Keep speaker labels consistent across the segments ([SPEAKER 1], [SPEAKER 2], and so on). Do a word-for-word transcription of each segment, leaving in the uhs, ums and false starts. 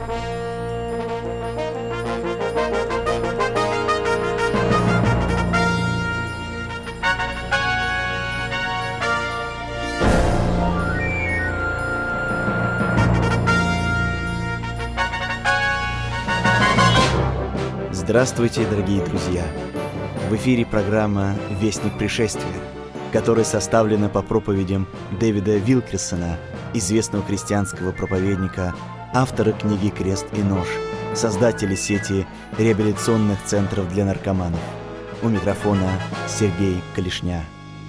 [SPEAKER 1] Здравствуйте, дорогие друзья! В эфире программа «Вестник пришествия», которая составлена по проповедям Дэвида Вилкерсона, известного христианского проповедника, автора книги «Крест и нож», создателя сети реабилитационных центров для наркоманов. У микрофона Сергей Калишня.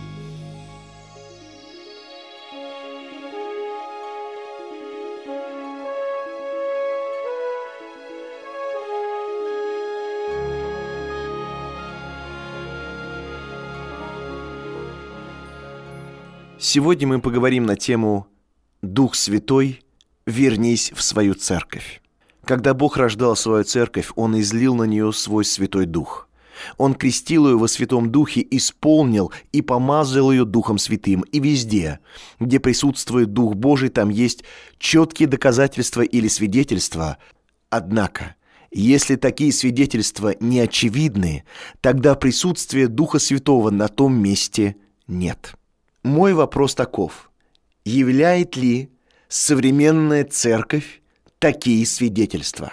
[SPEAKER 1] Сегодня мы поговорим на тему «Дух Святой, вернись в свою церковь». Когда Бог рождал свою церковь, Он излил на нее свой Святой Дух. Он крестил ее во Святом Духе, исполнил и помазал ее Духом Святым. И везде, где присутствует Дух Божий, там есть четкие доказательства или свидетельства. Однако, если такие свидетельства не очевидны, тогда присутствия Духа Святого на том месте нет. Мой вопрос таков: являет ли современная церковь такие свидетельства?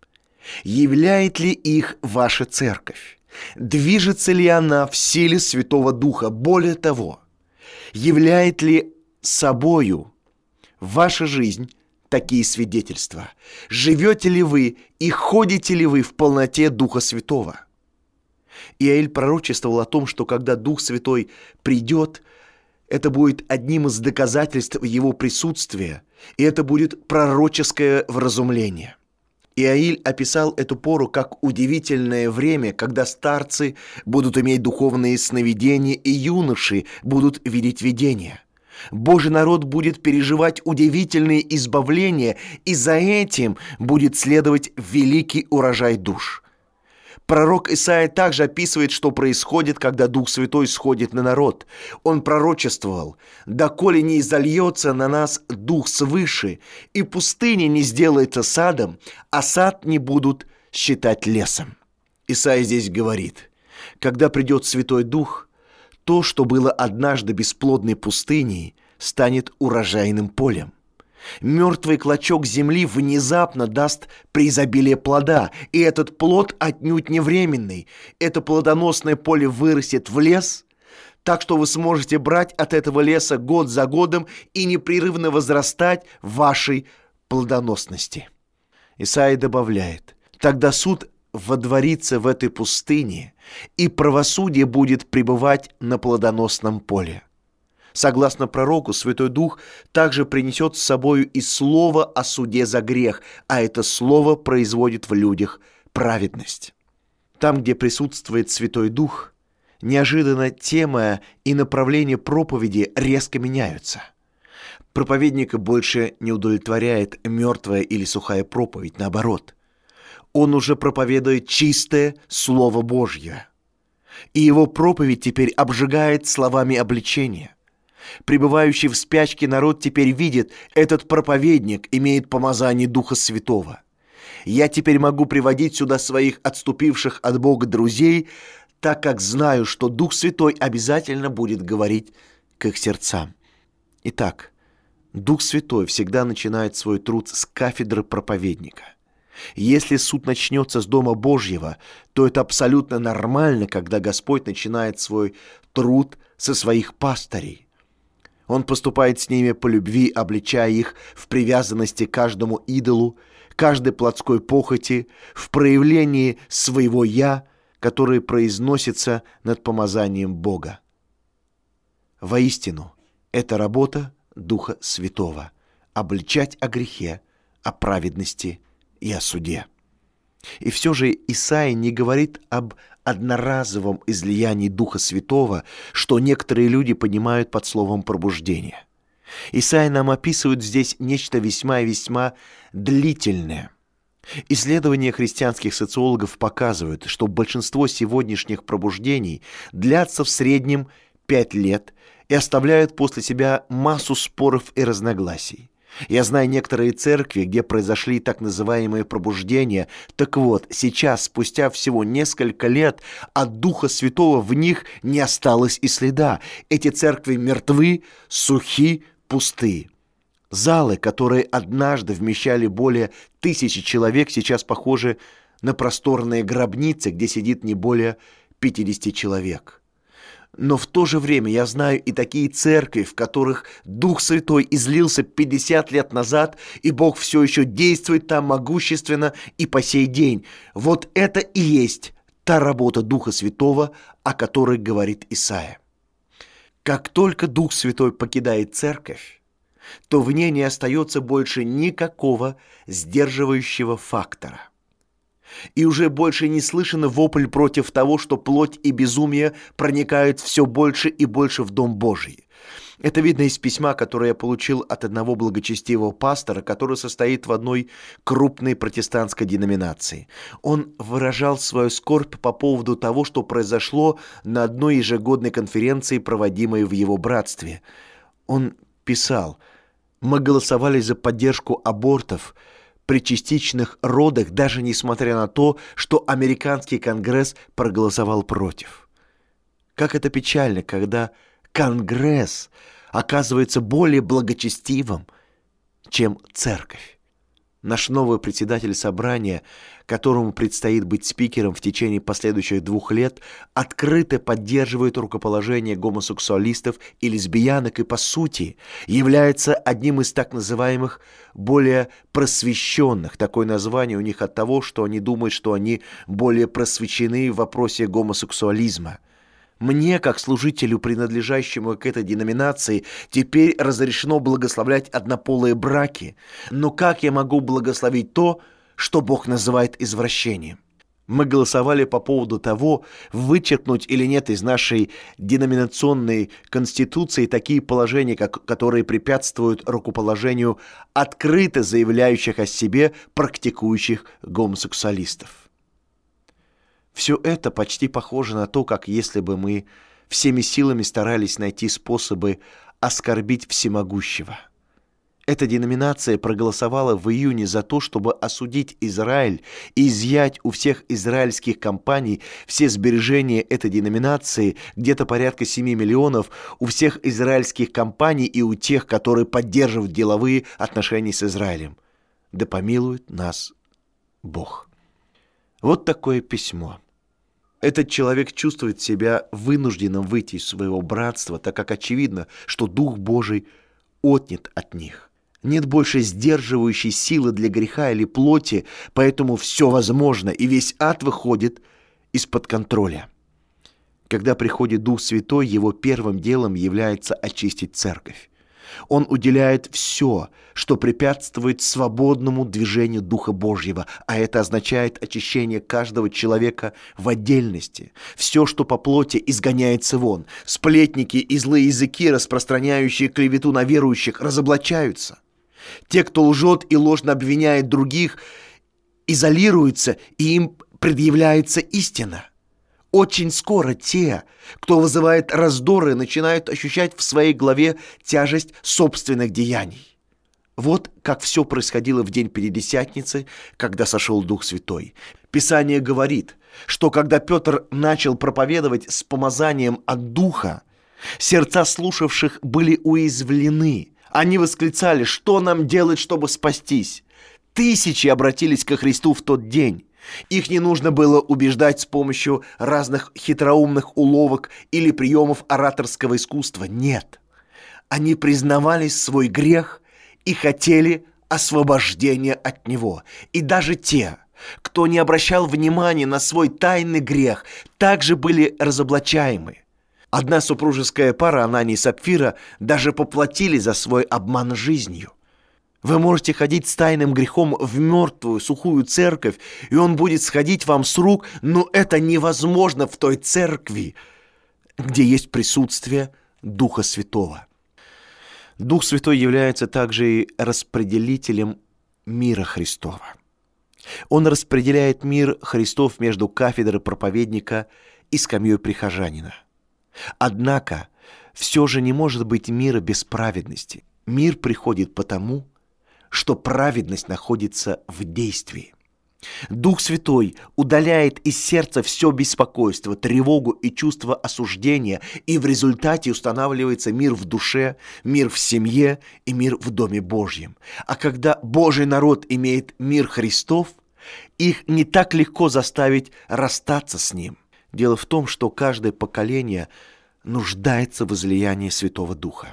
[SPEAKER 1] Являет ли их ваша церковь? Движется ли она в силе Святого Духа? Более того, являет ли собою ваша жизнь такие свидетельства? Живете ли вы и ходите ли вы в полноте Духа Святого? Иоэль пророчествовал о том, что когда Дух Святой придет, это будет одним из доказательств его присутствия, и это будет пророческое вразумление. Иоэль описал эту пору как удивительное время, когда старцы будут иметь духовные сновидения, и юноши будут видеть видения. Божий народ будет переживать удивительные избавления, и за этим будет следовать великий урожай душ. Пророк Исаия также описывает, что происходит, когда Дух Святой сходит на народ. Он пророчествовал: «Доколе не изольется на нас Дух свыше, и пустыня не сделается садом, а сад не будут считать лесом». Исаия здесь говорит: когда придет Святой Дух, то, что было однажды бесплодной пустыней, станет урожайным полем. Мертвый клочок земли внезапно даст преизобилие плода, и этот плод отнюдь не временный. Это плодоносное поле вырастет в лес, так что вы сможете брать от этого леса год за годом и непрерывно возрастать в вашей плодоносности. Исаия добавляет: тогда суд водворится в этой пустыне, и правосудие будет пребывать на плодоносном поле. Согласно пророку, Святой Дух также принесет с собою и слово о суде за грех, а это слово производит в людях праведность. Там, где присутствует Святой Дух, неожиданно тема и направление проповеди резко меняются. Проповедника больше не удовлетворяет мертвая или сухая проповедь, наоборот. Он уже проповедует чистое Слово Божье, и его проповедь теперь обжигает словами обличения. Пребывающий в спячке народ теперь видит: этот проповедник имеет помазание Духа Святого. Я теперь могу приводить сюда своих отступивших от Бога друзей, так как знаю, что Дух Святой обязательно будет говорить к их сердцам. Итак, Дух Святой всегда начинает свой труд с кафедры проповедника. Если суд начнется с Дома Божьего, то это абсолютно нормально, когда Господь начинает свой труд со своих пастырей. Он поступает с ними по любви, обличая их в привязанности к каждому идолу, каждой плотской похоти, в проявлении своего «я», которое произносится над помазанием Бога. Воистину, это работа Духа Святого – обличать о грехе, о праведности и о суде. И все же Исаия не говорит об одноразовом излиянии Духа Святого, что некоторые люди понимают под словом «пробуждение». Исаия нам описывает здесь нечто весьма и весьма длительное. Исследования христианских социологов показывают, что большинство сегодняшних пробуждений длятся в среднем пять лет и оставляют после себя массу споров и разногласий. Я знаю некоторые церкви, где произошли так называемые пробуждения. Так вот, сейчас, спустя всего несколько лет, от Духа Святого в них не осталось и следа. Эти церкви мертвы, сухи, пусты. Залы, которые однажды вмещали более тысячи человек, сейчас похожи на просторные гробницы, где сидит не более пятидесяти человек. Но в то же время я знаю и такие церкви, в которых Дух Святой излился пятьдесят лет назад, и Бог все еще действует там могущественно и по сей день. Вот это и есть та работа Духа Святого, о которой говорит Исаия. Как только Дух Святой покидает церковь, то в ней не остается больше никакого сдерживающего фактора. И уже больше не слышен вопль против того, что плоть и безумие проникают все больше и больше в Дом Божий. Это видно из письма, которое я получил от одного благочестивого пастора, который состоит в одной крупной протестантской деноминации. Он выражал свою скорбь по поводу того, что произошло на одной ежегодной конференции, проводимой в его братстве. Он писал: «Мы голосовали за поддержку абортов при частичных родах, даже несмотря на то, что американский конгресс проголосовал против». Как это печально, когда конгресс оказывается более благочестивым, чем церковь. Наш новый председатель собрания, которому предстоит быть спикером в течение последующих двух лет, открыто поддерживает рукоположение гомосексуалистов и лесбиянок и, по сути, является одним из так называемых более просвещенных. Такое название у них от того, что они думают, что они более просвещены в вопросе гомосексуализма. Мне, как служителю, принадлежащему к этой деноминации, теперь разрешено благословлять однополые браки. Но как я могу благословить то, что Бог называет извращением? Мы голосовали по поводу того, вычеркнуть или нет из нашей деноминационной конституции такие положения, как, которые препятствуют рукоположению открыто заявляющих о себе практикующих гомосексуалистов. Все это почти похоже на то, как если бы мы всеми силами старались найти способы оскорбить всемогущего. Эта деноминация проголосовала в июне за то, чтобы осудить Израиль и изъять у всех израильских компаний все сбережения этой деноминации, где-то порядка семи миллионов, у всех израильских компаний и у тех, которые поддерживают деловые отношения с Израилем. Да помилует нас Бог. Вот такое письмо. Этот человек чувствует себя вынужденным выйти из своего братства, так как очевидно, что Дух Божий отнят от них. Нет больше сдерживающей силы для греха или плоти, поэтому все возможно, и весь ад выходит из-под контроля. Когда приходит Дух Святой, его первым делом является очистить церковь. Он уделяет все, что препятствует свободному движению Духа Божьего, а это означает очищение каждого человека в отдельности. Все, что по плоти, изгоняется вон. Сплетники и злые языки, распространяющие клевету на верующих, разоблачаются. Те, кто лжет и ложно обвиняет других, изолируются, и им предъявляется истина. Очень скоро те, кто вызывает раздоры, начинают ощущать в своей голове тяжесть собственных деяний. Вот как все происходило в день Пятидесятницы, когда сошел Дух Святой. Писание говорит, что когда Петр начал проповедовать с помазанием от Духа, сердца слушавших были уязвлены. Они восклицали: «Что нам делать, чтобы спастись?» Тысячи обратились ко Христу в тот день. Их не нужно было убеждать с помощью разных хитроумных уловок или приемов ораторского искусства. Нет. Они признавали свой грех и хотели освобождения от него. И даже те, кто не обращал внимания на свой тайный грех, также были разоблачаемы. Одна супружеская пара, Анания и Сапфира, даже поплатили за свой обман жизнью. Вы можете ходить с тайным грехом в мертвую, сухую церковь, и он будет сходить вам с рук, но это невозможно в той церкви, где есть присутствие Духа Святого. Дух Святой является также и распределителем мира Христова. Он распределяет мир Христов между кафедрой проповедника и скамьей прихожанина. Однако все же не может быть мира без праведности. Мир приходит потому, что праведность находится в действии. Дух Святой удаляет из сердца все беспокойство, тревогу и чувство осуждения, и в результате устанавливается мир в душе, мир в семье и мир в Доме Божьем. А когда Божий народ имеет мир Христов, их не так легко заставить расстаться с ним. Дело в том, что каждое поколение нуждается в излиянии Святого Духа.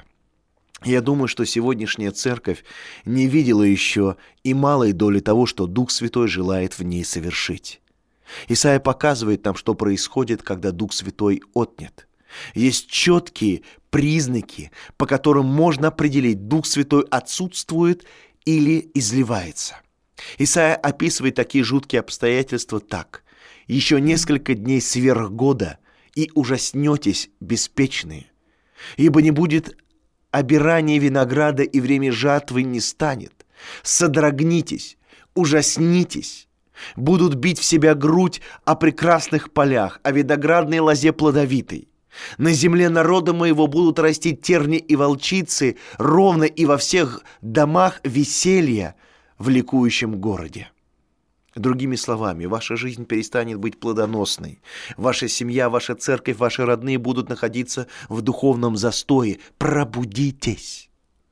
[SPEAKER 1] Я думаю, что сегодняшняя церковь не видела еще и малой доли того, что Дух Святой желает в ней совершить. Исайя показывает нам, что происходит, когда Дух Святой отнят. Есть четкие признаки, по которым можно определить, Дух Святой отсутствует или изливается. Исайя описывает такие жуткие обстоятельства так: «Еще несколько дней сверх года, и ужаснетесь, беспечные, ибо не будет обирания винограда, и время жатвы не станет. Содрогнитесь, ужаснитесь, будут бить в себя грудь о прекрасных полях, о виноградной лозе плодовитой. На земле народа моего будут расти терни и волчицы, ровно и во всех домах веселья в ликующем городе». Другими словами, ваша жизнь перестанет быть плодоносной. Ваша семья, ваша церковь, ваши родные будут находиться в духовном застое. Пробудитесь.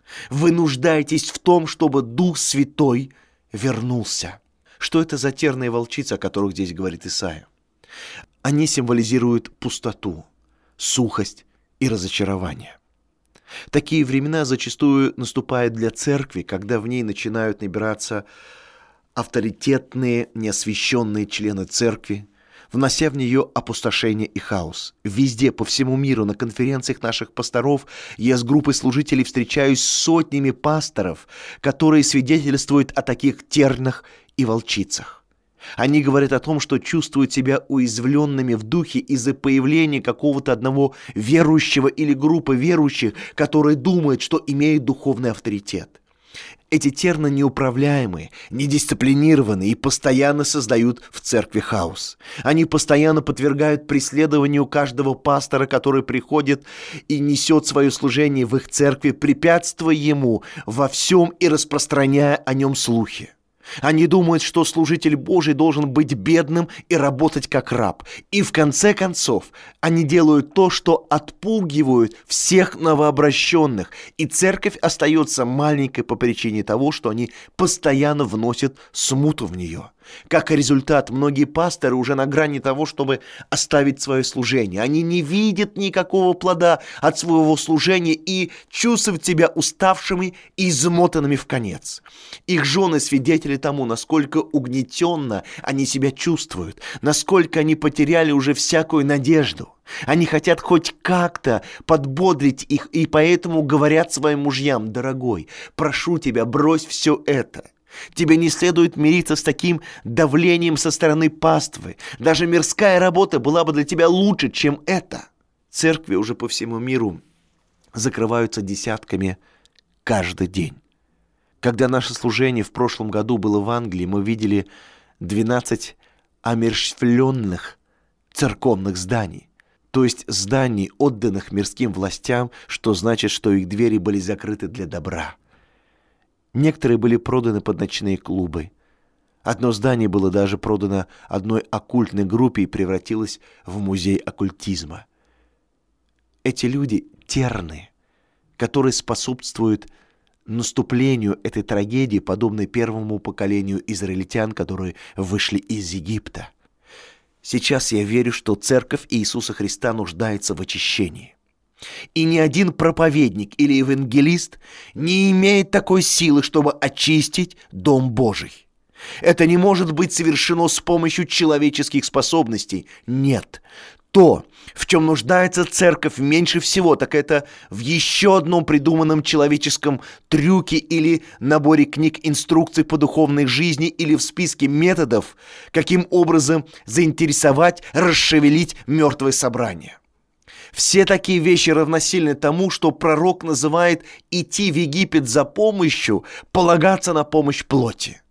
[SPEAKER 1] Вы нуждаетесь в том, чтобы Дух Святой вернулся. Что это за терные волчицы, о которых здесь говорит Исайя? Они символизируют пустоту, сухость и разочарование. Такие времена зачастую наступают для церкви, когда в ней начинают набираться авторитетные, неосвященные члены церкви, внося в нее опустошение и хаос. Везде, по всему миру, на конференциях наших пасторов я с группой служителей встречаюсь с сотнями пасторов, которые свидетельствуют о таких тернах и волчицах. Они говорят о том, что чувствуют себя уязвленными в духе из-за появления какого-то одного верующего или группы верующих, которые думают, что имеют духовный авторитет. Эти терны неуправляемые, недисциплинированные и постоянно создают в церкви хаос. Они постоянно подвергают преследованию каждого пастора, который приходит и несет свое служение в их церкви, препятствуя ему во всем и распространяя о нем слухи. Они думают, что служитель Божий должен быть бедным и работать как раб. И в конце концов, они делают то, что отпугивают всех новообращенных. И церковь остается маленькой по причине того, что они постоянно вносят смуту в нее. Как результат, многие пасторы уже на грани того, чтобы оставить свое служение. Они не видят никакого плода от своего служения и чувствуют себя уставшими и измотанными в конец. Их жены свидетели тому, насколько угнетенно они себя чувствуют, насколько они потеряли уже всякую надежду. Они хотят хоть как-то подбодрить их, и поэтому говорят своим мужьям: «Дорогой, прошу тебя, брось все это. Тебе не следует мириться с таким давлением со стороны паствы. Даже мирская работа была бы для тебя лучше, чем это». Церкви уже по всему миру закрываются десятками каждый день. Когда наше служение в прошлом году было в Англии, мы видели двенадцать омершвленных церковных зданий, то есть зданий, отданных мирским властям, что значит, что их двери были закрыты для добра. Некоторые были проданы под ночные клубы. Одно здание было даже продано одной оккультной группе и превратилось в музей оккультизма. Эти люди терны, которые способствуют наступлению этой трагедии, подобной первому поколению израильтян, которые вышли из Египта. Сейчас я верю, что церковь Иисуса Христа нуждается в очищении. И ни один проповедник или евангелист не имеет такой силы, чтобы очистить Дом Божий. Это не может быть совершено с помощью человеческих способностей. Нет. То, в чем нуждается церковь меньше всего, так это в еще одном придуманном человеческом трюке или наборе книг инструкций по духовной жизни или в списке методов, каким образом заинтересовать, расшевелить мертвое собрание. Все такие вещи равносильны тому, что пророк называет идти в Египет за помощью, полагаться на помощь плоти.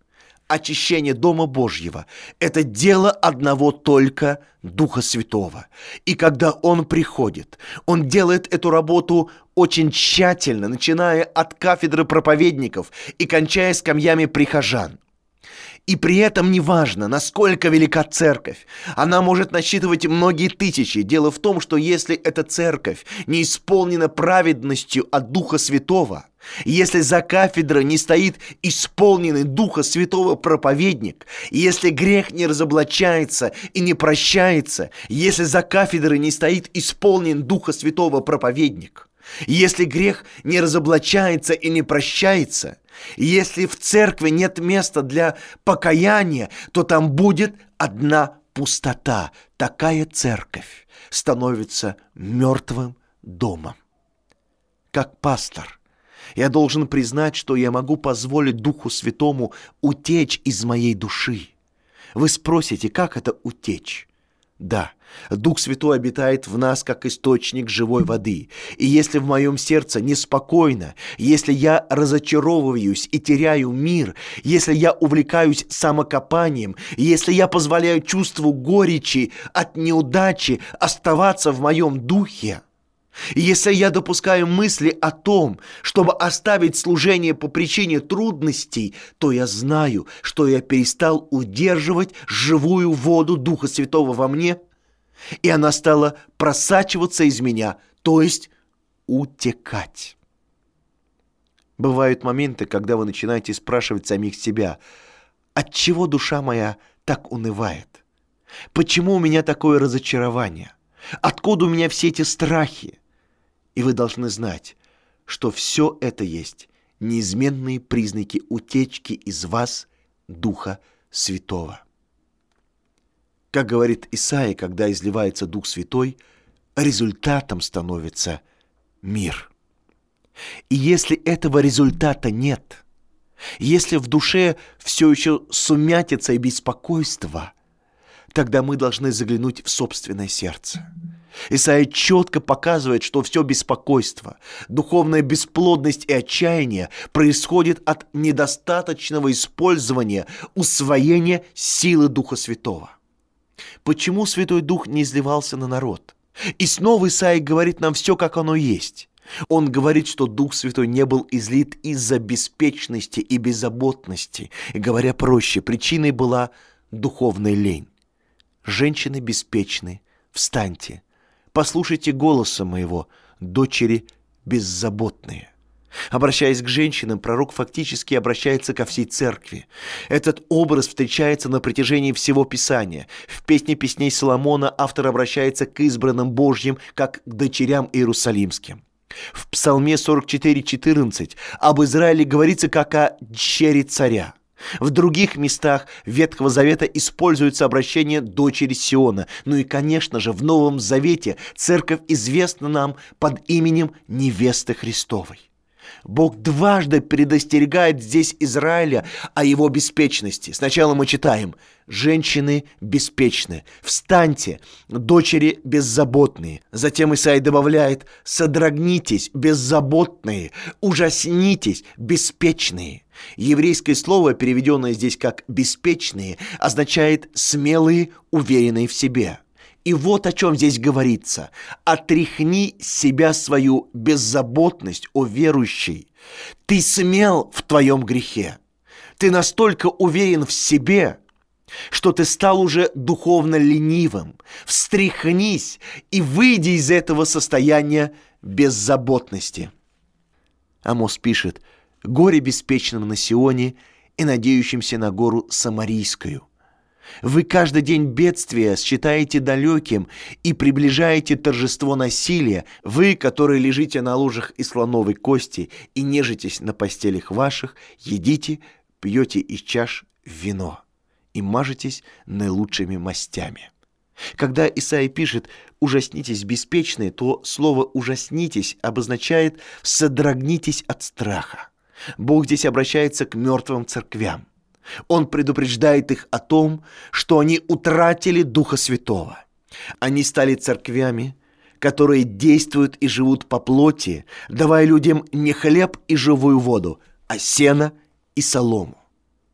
[SPEAKER 1] очищение Дома Божьего – это дело одного только Духа Святого. И когда Он приходит, Он делает эту работу очень тщательно, начиная от кафедры проповедников и кончая скамьями прихожан. И при этом неважно, насколько велика церковь. Она может насчитывать многие тысячи. Дело в том, что если эта церковь не исполнена праведностью от Духа Святого, если за кафедрой не стоит исполненный Духа Святого проповедник, если грех не разоблачается и не прощается, если за кафедрой не стоит исполнен Духа Святого проповедник, если грех не разоблачается и не прощается, если в церкви нет места для покаяния, то там будет одна пустота. Такая церковь становится мертвым домом. Как пастор, я должен признать, что я могу позволить Духу Святому утечь из моей души. Вы спросите, как это утечь? Да, Дух Святой обитает в нас, как источник живой воды. И если в моем сердце неспокойно, если я разочаровываюсь и теряю мир, если я увлекаюсь самокопанием, если я позволяю чувству горечи от неудачи оставаться в моем духе, если я допускаю мысли о том, чтобы оставить служение по причине трудностей, то я знаю, что я перестал удерживать живую воду Духа Святого во мне, и она стала просачиваться из меня, то есть утекать. Бывают моменты, когда вы начинаете спрашивать самих себя, отчего душа моя так унывает? Почему у меня такое разочарование? Откуда у меня все эти страхи? И вы должны знать, что все это есть неизменные признаки утечки из вас Духа Святого. Как говорит Исаия, когда изливается Дух Святой, результатом становится мир. И если этого результата нет, если в душе все еще сумятица и беспокойство, тогда мы должны заглянуть в собственное сердце. Исаия четко показывает, что все беспокойство, духовная бесплодность и отчаяние происходит от недостаточного использования, усвоения силы Духа Святого. Почему Святой Дух не изливался на народ? И снова Исаия говорит нам все, как оно есть. Он говорит, что Дух Святой не был излит из-за беспечности и беззаботности. И говоря проще, причиной была духовная лень. Женщины беспечны, встаньте. Послушайте голоса моего, дочери беззаботные. Обращаясь к женщинам, пророк фактически обращается ко всей церкви. Этот образ встречается на протяжении всего Писания. В «Песне песней Соломона» автор обращается к избранным Божьим, как к дочерям иерусалимским. В Псалме сорок четыре четырнадцать об Израиле говорится как о дщери царя. В других местах Ветхого Завета используется обращение дочери Сиона. Ну и, конечно же, в Новом Завете церковь известна нам под именем невесты Христовой. Бог дважды предостерегает здесь Израиля о его беспечности. Сначала мы читаем: «Женщины беспечны, встаньте, дочери беззаботные». Затем Исаия добавляет: «Содрогнитесь, беззаботные, ужаснитесь, беспечные». Еврейское слово, переведенное здесь как «беспечные», означает «смелые, уверенные в себе». И вот о чем здесь говорится. «Отряхни с себя свою беззаботность, о верующий. Ты смел в твоем грехе. Ты настолько уверен в себе, что ты стал уже духовно ленивым. Встряхнись и выйди из этого состояния беззаботности». Амос пишет: «Горе беспечным на Сионе и надеющимся на гору Самарийскую. Вы каждый день бедствия считаете далеким и приближаете торжество насилия, вы, которые лежите на ложах из слоновой кости и нежитесь на постелях ваших, едите, пьете из чаш вино и мажетесь наилучшими мастями». Когда Исаия пишет «ужаснитесь, беспечные», то слово «ужаснитесь» обозначает «содрогнитесь от страха». Бог здесь обращается к мертвым церквям. Он предупреждает их о том, что они утратили Духа Святого. Они стали церквями, которые действуют и живут по плоти, давая людям не хлеб и живую воду, а сено и солому.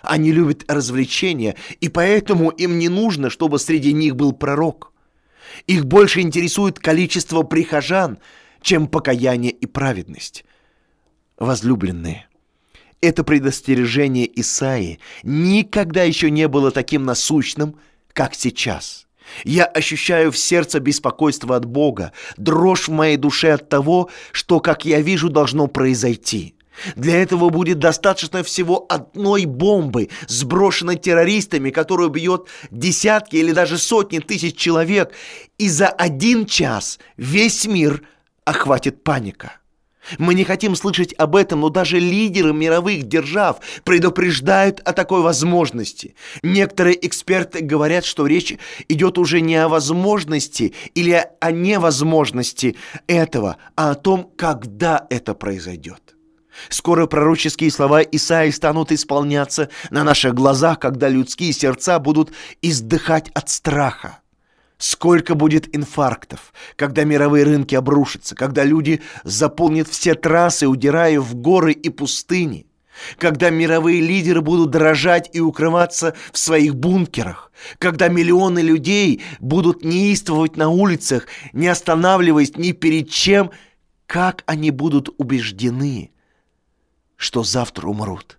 [SPEAKER 1] Они любят развлечения, и поэтому им не нужно, чтобы среди них был пророк. Их больше интересует количество прихожан, чем покаяние и праведность. Возлюбленные, это предостережение Исаии никогда еще не было таким насущным, как сейчас. Я ощущаю в сердце беспокойство от Бога, дрожь в моей душе от того, что, как я вижу, должно произойти. Для этого будет достаточно всего одной бомбы, сброшенной террористами, которая убьет десятки или даже сотни тысяч человек, и за один час весь мир охватит паника. Мы не хотим слышать об этом, но даже лидеры мировых держав предупреждают о такой возможности. Некоторые эксперты говорят, что речь идет уже не о возможности или о невозможности этого, а о том, когда это произойдет. Скоро пророческие слова Исаии станут исполняться на наших глазах, когда людские сердца будут издыхать от страха. Сколько будет инфарктов, когда мировые рынки обрушатся, когда люди заполнят все трассы, удирая в горы и пустыни, когда мировые лидеры будут дрожать и укрываться в своих бункерах, когда миллионы людей будут неистовывать на улицах, не останавливаясь ни перед чем, как они будут убеждены, что завтра умрут.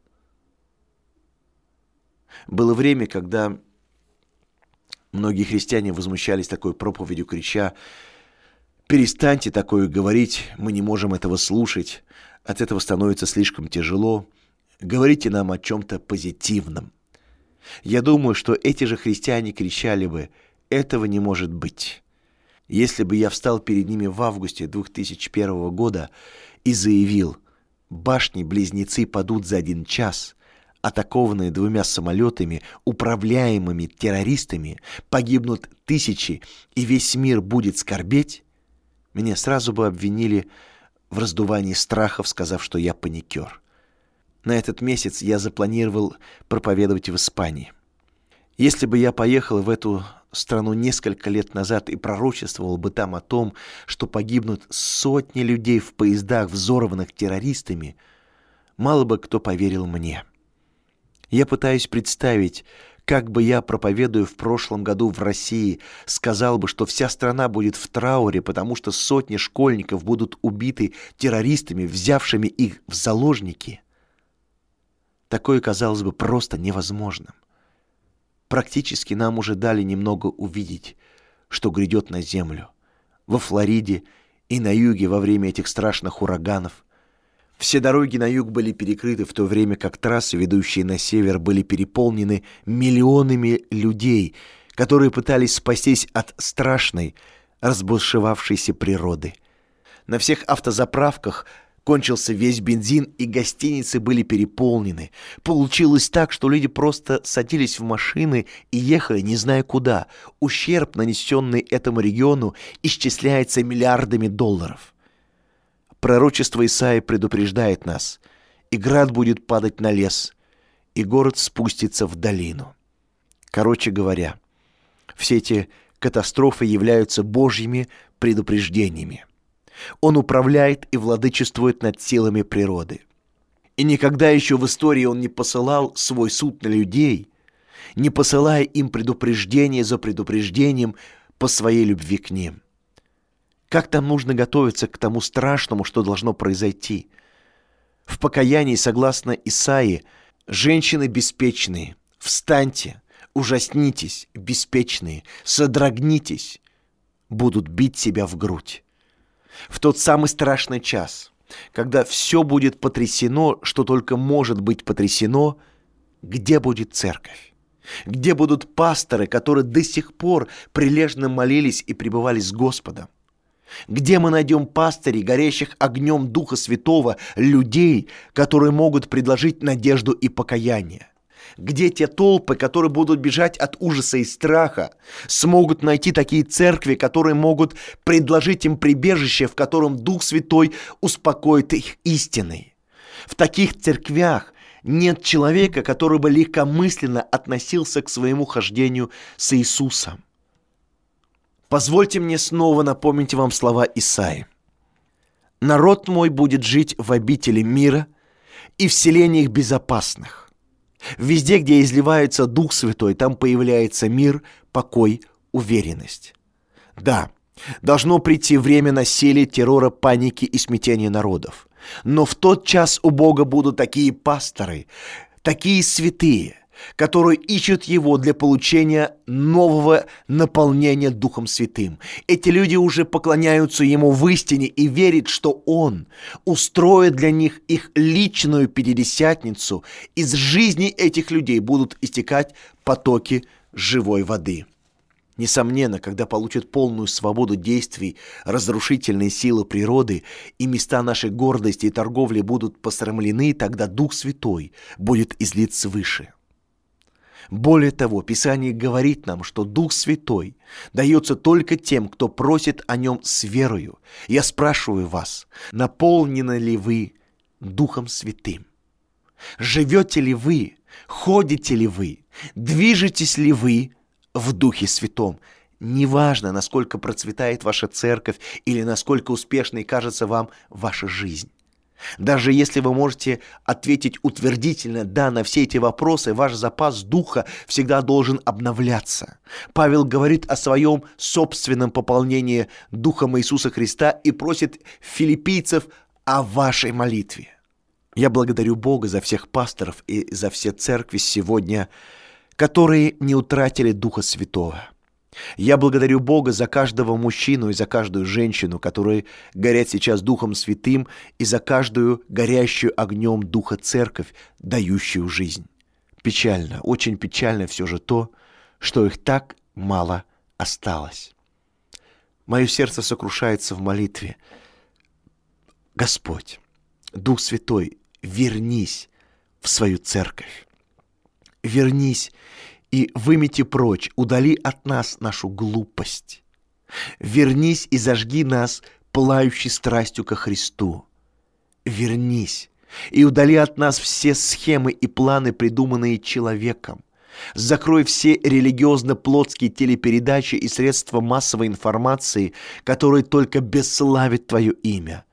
[SPEAKER 1] Было время, когда многие христиане возмущались такой проповедью, крича: «Перестаньте такое говорить, мы не можем этого слушать, от этого становится слишком тяжело, говорите нам о чем-то позитивном». Я думаю, что эти же христиане кричали бы: «Этого не может быть». Если бы я встал перед ними в августе две тысячи первого года и заявил: «Башни-близнецы падут за один час», атакованные двумя самолетами, управляемыми террористами, погибнут тысячи, и весь мир будет скорбеть, меня сразу бы обвинили в раздувании страхов, сказав, что я паникер. На этот месяц я запланировал проповедовать в Испании. Если бы я поехал в эту страну несколько лет назад и пророчествовал бы там о том, что погибнут сотни людей в поездах, взорванных террористами, мало бы кто поверил мне. Я пытаюсь представить, как бы я, проповедуя в прошлом году в России, сказал бы, что вся страна будет в трауре, потому что сотни школьников будут убиты террористами, взявшими их в заложники. Такое казалось бы просто невозможным. Практически нам уже дали немного увидеть, что грядет на землю. Во Флориде и на юге во время этих страшных ураганов. Все дороги на юг были перекрыты, в то время как трассы, ведущие на север, были переполнены миллионами людей, которые пытались спастись от страшной, разбушевавшейся природы. На всех автозаправках кончился весь бензин, и гостиницы были переполнены. Получилось так, что люди просто садились в машины и ехали не зная куда. Ущерб, нанесенный этому региону, исчисляется миллиардами долларов. Пророчество Исаии предупреждает нас: и град будет падать на лес, и город спустится в долину. Короче говоря, все эти катастрофы являются Божьими предупреждениями. Он управляет и владычествует над силами природы. И никогда еще в истории он не посылал свой суд на людей, не посылая им предупреждение за предупреждением по своей любви к ним. Как там нужно готовиться к тому страшному, что должно произойти? В покаянии, согласно Исаии, женщины беспечные, встаньте, ужаснитесь, беспечные, содрогнитесь, будут бить себя в грудь. В тот самый страшный час, когда все будет потрясено, что только может быть потрясено, где будет церковь? Где будут пасторы, которые до сих пор прилежно молились и пребывали с Господом? Где мы найдем пастырей, горящих огнем Духа Святого, людей, которые могут предложить надежду и покаяние? Где те толпы, которые будут бежать от ужаса и страха, смогут найти такие церкви, которые могут предложить им прибежище, в котором Дух Святой успокоит их истиной? В таких церквях нет человека, который бы легкомысленно относился к своему хождению с Иисусом. Позвольте мне снова напомнить вам слова Исаии. «Народ мой будет жить в обители мира и в селениях безопасных. Везде, где изливается Дух Святой, там появляется мир, покой, уверенность. Да, должно прийти время насилия, террора, паники и смятения народов. Но в тот час у Бога будут такие пасторы, такие святые, которые ищут Его для получения нового наполнения Духом Святым. Эти люди уже поклоняются Ему в истине и верят, что Он устроит для них их личную Пятидесятницу. Из жизни этих людей будут истекать потоки живой воды. Несомненно, когда получат полную свободу действий разрушительные силы природы и места нашей гордости и торговли будут посрамлены, тогда Дух Святой будет излит свыше. Более того, Писание говорит нам, что Дух Святой дается только тем, кто просит о Нем с верою. Я спрашиваю вас, наполнены ли вы Духом Святым? Живете ли вы, ходите ли вы, движетесь ли вы в Духе Святом? Неважно, насколько процветает ваша церковь или насколько успешной кажется вам ваша жизнь. Даже если вы можете ответить утвердительно «да» на все эти вопросы, ваш запас духа всегда должен обновляться. Павел говорит о своем собственном пополнении Духом Иисуса Христа и просит филиппийцев о вашей молитве. Я благодарю Бога за всех пасторов и за все церкви сегодня, которые не утратили Духа Святого. Я благодарю Бога за каждого мужчину и за каждую женщину, которые горят сейчас Духом Святым, и за каждую горящую огнем Духа церковь, дающую жизнь. Печально, очень печально все же то, что их так мало осталось. Мое сердце сокрушается в молитве. Господь, Дух Святой, вернись в свою церковь. Вернись и вымети прочь, удали от нас нашу глупость. Вернись и зажги нас пылающей страстью ко Христу. Вернись и удали от нас все схемы и планы, придуманные человеком. Закрой все религиозно-плотские телепередачи и средства массовой информации, которые только бесславят Твое имя.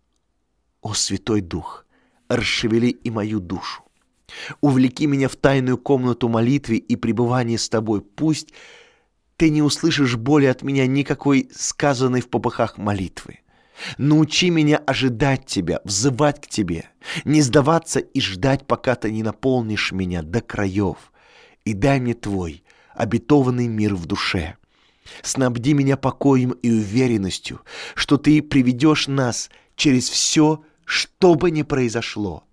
[SPEAKER 1] О, Святой Дух, расшевели и мою душу. Увлеки меня в тайную комнату молитвы и пребывания с Тобой. Пусть Ты не услышишь боли от меня никакой сказанной в попыхах молитвы. Научи меня ожидать Тебя, взывать к Тебе, не сдаваться и ждать, пока Ты не наполнишь меня до краев. И дай мне Твой обетованный мир в душе. Снабди меня покоем и уверенностью, что Ты приведешь нас через все, что бы ни произошло.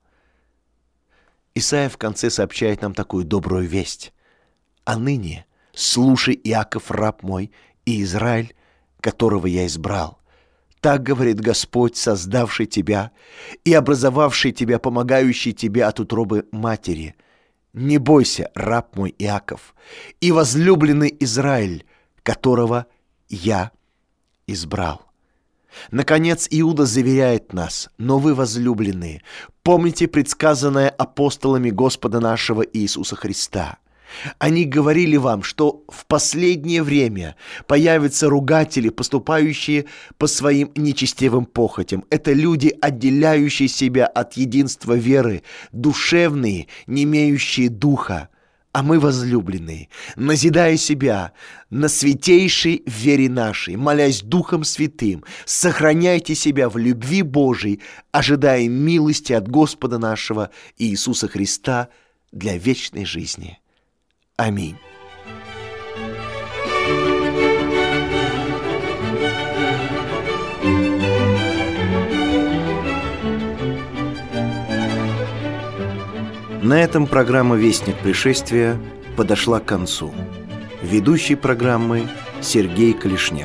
[SPEAKER 1] Исайя в конце сообщает нам такую добрую весть. «А ныне слушай, Иаков, раб мой, и Израиль, которого я избрал. Так говорит Господь, создавший тебя и образовавший тебя, помогающий тебе от утробы матери. Не бойся, раб мой Иаков, и возлюбленный Израиль, которого я избрал». Наконец, Иуда заверяет нас: «Но вы, возлюбленные, помните предсказанное апостолами Господа нашего Иисуса Христа. Они говорили вам, что в последнее время появятся ругатели, поступающие по своим нечестивым похотям. Это люди, отделяющие себя от единства веры, душевные, не имеющие духа. А мы, возлюбленные, назидая себя на святейшей вере нашей, молясь Духом Святым, сохраняйте себя в любви Божией, ожидая милости от Господа нашего Иисуса Христа для вечной жизни. Аминь.
[SPEAKER 2] На этом программа «Вестник пришествия» подошла к концу. Ведущий программы Сергей Клешня.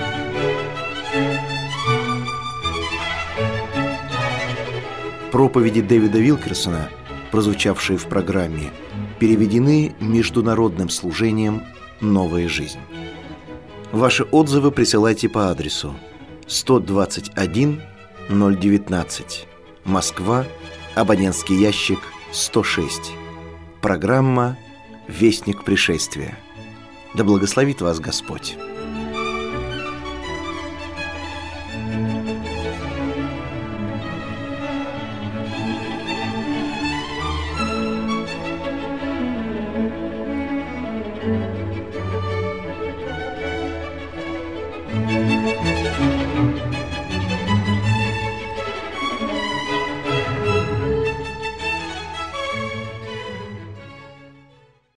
[SPEAKER 2] Проповеди Дэвида Вилкерсона, прозвучавшие в программе, переведены международным служением «Новая жизнь». Ваши отзывы присылайте по адресу сто двадцать один ноль девятнадцать, Москва, абонентский ящик сто шесть. Программа «Вестник пришествия». Да благословит вас Господь!